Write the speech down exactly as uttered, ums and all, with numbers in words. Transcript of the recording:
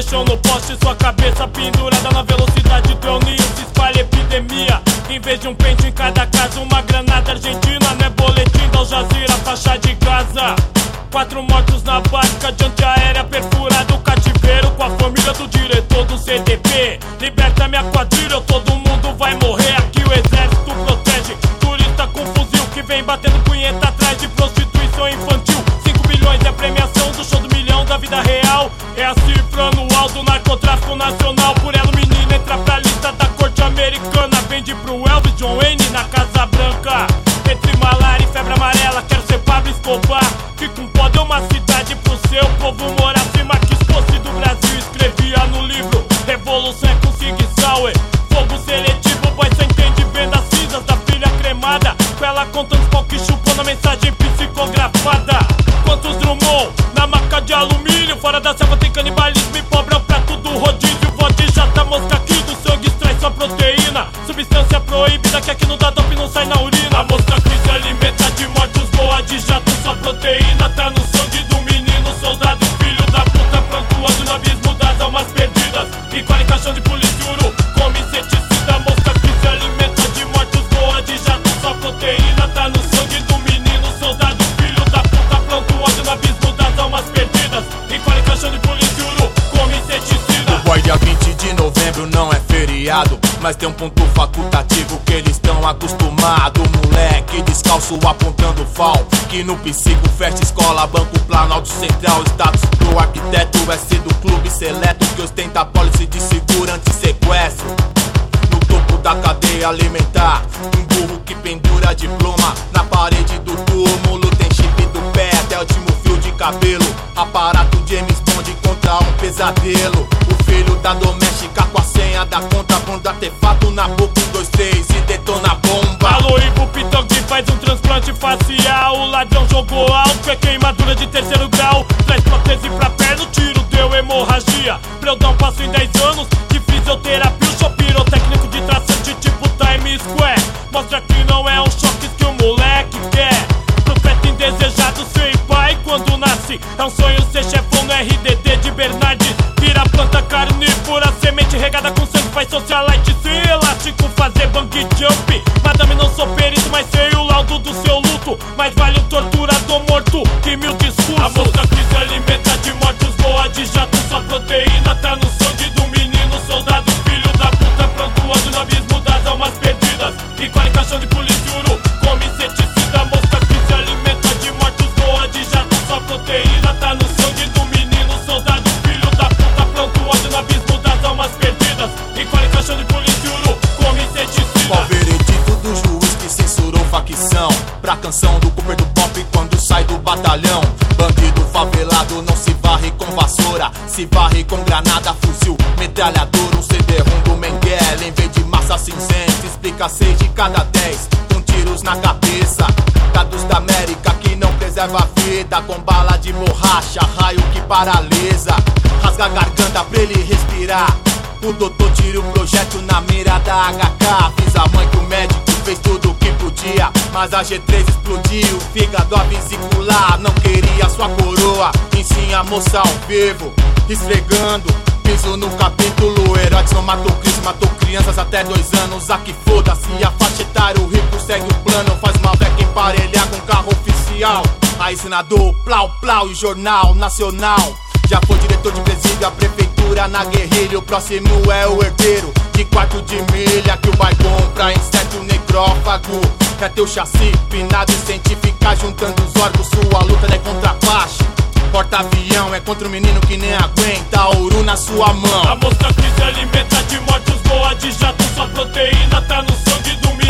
deixou no poste, sua cabeça pendurada na velocidade do El Ninho. Se espalha epidemia, em vez de um pente em cada casa, uma granada argentina. Não é boletim da Al Jazeera, faixa de Gaza. Quatro mortos na barca de antiaérea perfurada, o cativeiro com a família do diretor do C D P. Liberta minha quadrilha, todo mundo vai morrer. Aqui o exército protege turista com fuzil que vem batendo punheta atrás de prostituição infantil. Cinco milhões é a premiação do show do milhão da vida real. É a cifra anual do narcotráfico nacional. Por ela o menino entra pra lista da corte americana. Vende pro Elvis John Wayne na Casa Branca. Entre malária e febre amarela, quero ser Pablo Escobar. Que com poder uma cidade pro seu povo morar. Se Marquis fosse do Brasil, escrevia no livro Revolução é com Sig Sauer. Fogo seletivo, boy só entende vendo as cinzas da filha cremada. Com ela contando os pau que chupou na mensagem psicografada. Quantos Drummond na maca de alumínio? Fora da selva tem canibalismo e pobre é o prato do rodízio. Vode jata mosca aqui do sangue extrai sua proteína. Substância proibida que aqui no dá dope não sai na urina. A mosca que se alimenta de mortos, boa de jato. Sua proteína tá no sangue do menino soldado, filho da puta, plantuando no abismo das almas perdidas. E qual em caixão de polícia uru, come inseticida. Mosca que se alimenta de mortos, boa de jato. Sua proteína tá no sangue do menino soldado, filho da puta, plantuando no abismo das almas perdidas. E qual em caixão de polícia uru, come inseticida. O boy dia vinte de novembro não é feriado, mas tem um ponto facultativo que eles estão acostumados. Moleque descalço apontando fal, que no psico fecha escola, banco Planalto Central. Status pro arquiteto é ser do clube seleto que ostenta pólice de seguro anti-sequestro. No topo da cadeia alimentar, um burro que pendura diploma na parede do túmulo. Tem chip do pé até o último fio de cabelo. Aparato James Bond contra um pesadelo. O filho da doméstica com a senha da conta, pondo artefato na boca, um, dois, três e detona a bomba. Alô, Ivo Pitão que faz um transplante facial. O ladrão jogou alto, é queimadura de terceiro grau. Traz prótese pra perna, o tiro deu hemorragia. Pra eu dar um passo em dez anos de fisioterapia. O show pirotécnico de traçante tipo Times Square. Mostra que não é um choque que o moleque quer. Profeta indesejado sem pai quando nasce. É um sonho ser chefão no R D D de Bernardes. Vira planta carnívora, semente regada com sangue. Faz socialite sem elástico, fazer bang jump. Madame, não sou perito, mas sei o laudo do seu luto. Mais vale um torturador morto que mil discursos. A mosca que se alimenta de mortos, boa de jato. Sua proteína tá no sangue do menino soldado, filho da puta, plantuando no abismo das almas perdidas. E qual em caixão de polícia uru, come inseticida. A mosca que se alimenta de mortos, boa de jato. Sua proteína tá no sangue do menino soldado, filho da puta, plantuando no abismo das almas perdidas. E qual em caixão de polícia uru, come inseticida. Qual veredito do juiz que censurou facção? Pra canção do Cooper do Pop quando sai do batalhão. Bandido favelado não se varre com vassoura, se varre com granada, fuzil, metralhador. Um C D-ROM do Mengele em vez de massa cinzenta. Explica seis de cada dez com tiros na cabeça. Dados da América que não preserva a vida, com bala de borracha, raio que paralisa. Rasga a garganta pra ele respirar. O doutor tira o projeto na mira da H K. Avisa a mãe que o médico fez tudo o que podia, mas a G três explodiu, fígado a vesicular. Não queria sua coroa, ensina a moça ao vivo, esfregando, piso no capítulo. Heróis não matou Cris, matou crianças até dois anos. Aqui foda-se, a faixa etária, o rico segue o plano. Faz mal é quem emparelhar com carro oficial. Aí senador, plau plau e jornal nacional. Já foi diretor de presídio, a prefeitura na guerrilha. O próximo é o herdeiro de quarto de milha, que o vai compra inseto necrófago. É teu chassi pinado e científica, juntando os órgãos. Sua luta é contra a faixa. Porta-avião é contra o menino que nem aguenta ouro na sua mão. A mosca que se alimenta de mortos, boa de jato. Sua proteína tá no sangue do menino